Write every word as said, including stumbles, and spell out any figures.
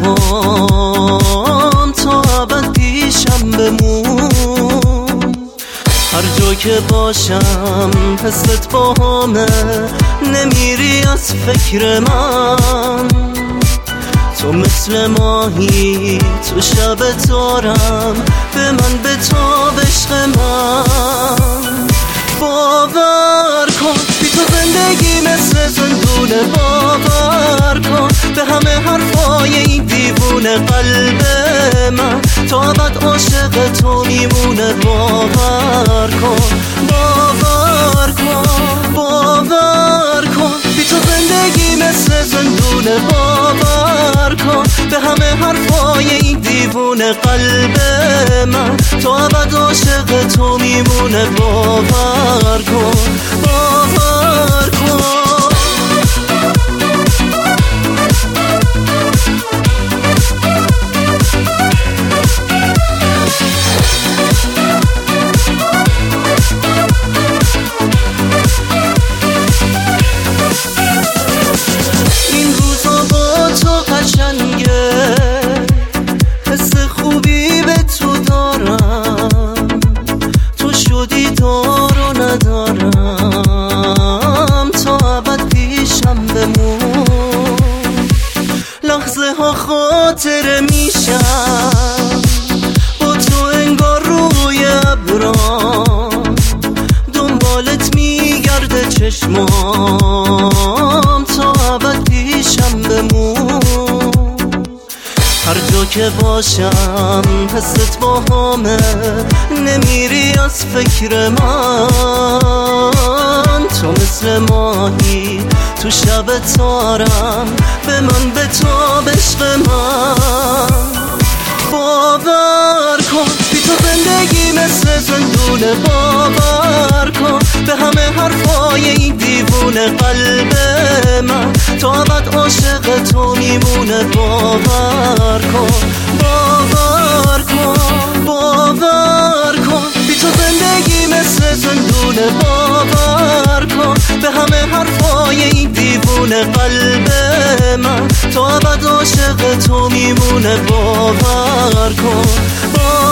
باهام تا ابد پیشم بمون. هر جا که باشم حست باهامه، نمیری از فکر من. تو مثل ماهی تو شب تارم، به من بتاب عشق من. باور کن بی تو زندگی مثل زندونه، باور کن به همه حرفای این دیوونه قلب من تا ابد عاشق تو میمونه. باور کن باور کن باور کن بی تو زندگی مثل زندونه، باور کن به همه حرفای این دیوونه قلب من تا ابد عاشق تو میمونه. باور کن باور کن. این روزا با تو قشنگه، حس خوبی به تو دارم. تو شدی دار و ندارم، تا ابد پیشم بمون. لحظه ها خاطره میشم با تو انگار روی ابرام، دنبالت میگرده چشمام تا ابد پیشم بمون. هر جا که باشم حست باهامه، نمیری از فکر من. تو مثل ماهی تو شب تارم، به من بتاب عشق من. باور کن بی تو زندگی مثل زندونه، باور کن به همه حرفای این دیوونه قلب من تا ابد عاشق تو میمونه. باور کن باور کن باور کن بی تو زندگی مثل زندونه، باور کن به همه حرفای این دیوونه قلب من تا ابد عاشق تو میمونه. باور کن باور